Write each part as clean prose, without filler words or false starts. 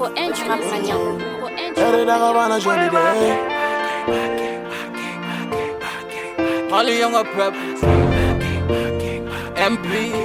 Only younger prep MP.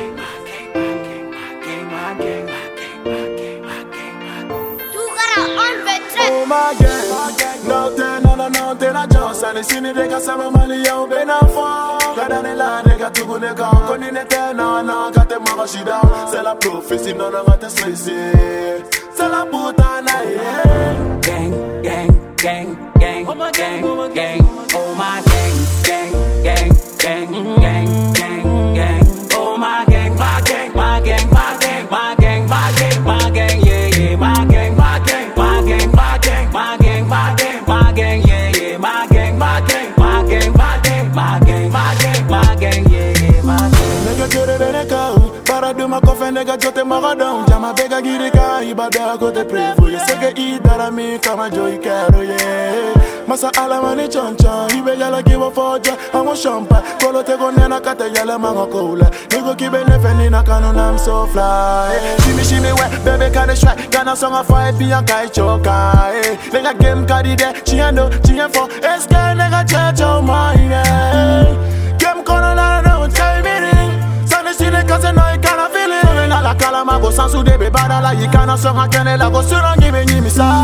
Oh my gang, nothing I just and see ni deka sama mali ya ubena fo. Kada ne la deka tugu ne ka koni ne te na kate mama shida. C'est la prophétie non ngate stressé. C'est la puta na yeah. Gang, gang, gang, gang, gang, gang. Oh my gang, gang, gang, gang, gang, gang, gang. Oh my gang, my gang, my gang, my gang, my gang, my gang, my gang, yeah, yeah, my gang, my gang, my gang, my gang, my gang, my gang, my gang, yeah, yeah, my gang, my gang, my gang, my gang, my gang, my gang, my gang, yeah, yeah, my gang. Nigga jere bene kau, para do ma kofe nigga jote magadon. Jama bega girika, ibada go te pray for you. Sege idara mi kama joy karo yeah. Masa alamani chonchon, ibe yala kiwa foja, amo champa. Kolo te go nena kate yala mango cola. Nigo kibe nefeni na kanu na I'm so fly. Shimmy we, baby kane shwai, kana song a fight bi an kai choka. Nigga game kadi de, chiendo, for. Eske nigga checho mine. Game kono la no tell me ring. Sane sine kase no I kana feel it. Na la kala mago sansu de be badala, yikana song a kene la go surangi be nyimi sa.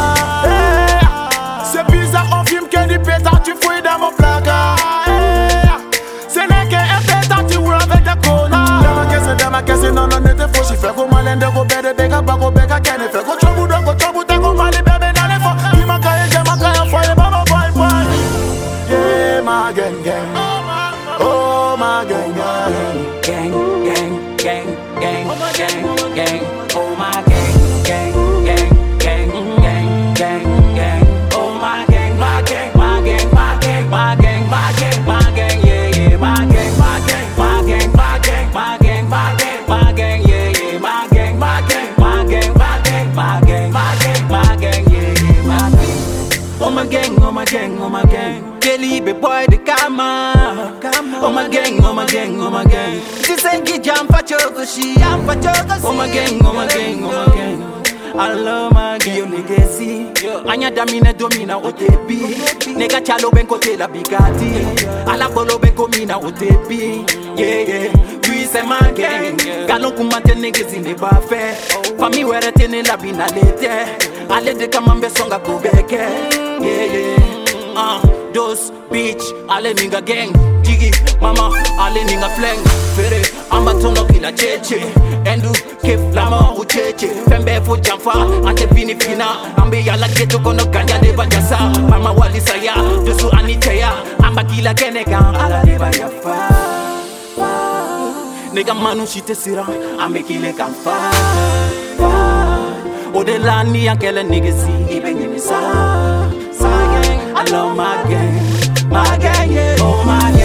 C'est bizarre, on filme que du pétard, tu fouilles dans mon placard. C'est n'est qu'un pétard, tu roules avec des connards. Dans ma caisse, non, ne te faux, j'y fais comme un lende, go bede, bega, bago, bega, kene, fais go chobu, go chobu, te go mali, bébé, dans les fonds. Il m'a caillé, j'ai ma caille, foyer, baba, boy. Yeah, ma gang, gang. Oh, ma gang, gang. Gang, gang, gang, gang, gang, gang. Oh, my gang, gang, gang, gang, gang, gang, gang. Oh, my gang, my gang, my gang, my gang, my gang, my gang, my gang, yeah, yeah, my gang, my gang, my gang, my gang, my gang, my gang, my gang, yeah, yeah, my gang, my gang, my gang, my gang, my gang, my gang, my gang, yeah, yeah, my gang. Oh my gang, oh my gang, oh my gang. Kelly be boy the kama. Oh my gang, oh my gang, oh my gang. Sisengi jampa chogoshi, jampa chogoshi. Oh my gang, oh my gang, oh my gang. I love my gang. Yo legacy. Anya damine domina otepi. Nega chalo ben kote la bigati. Ala bolo ben komina otepi. Yeah yeah. We say my gang. Galon kumate niggas in the buffet. Fami were tene la bina lete. Ale de kamambe songa kubeke. Yeah yeah. Those bitch, ale ninga gang, Jiggy, mama, ale ninga flang, Fere, amba tono kila cheche, Endu, kef lama ucheche, Fembe fo jamfa, ante fini fina, Ambe yala geto kono ganja deba jasa, Mama wali saya, dosu aniteya, Amba kila kenega, ala deba yafa. Nega manu shite sira, ambe kile kamfa. Odelani yankele nigesi, ibe nyemisa. I love my gang, yeah. Oh my gang.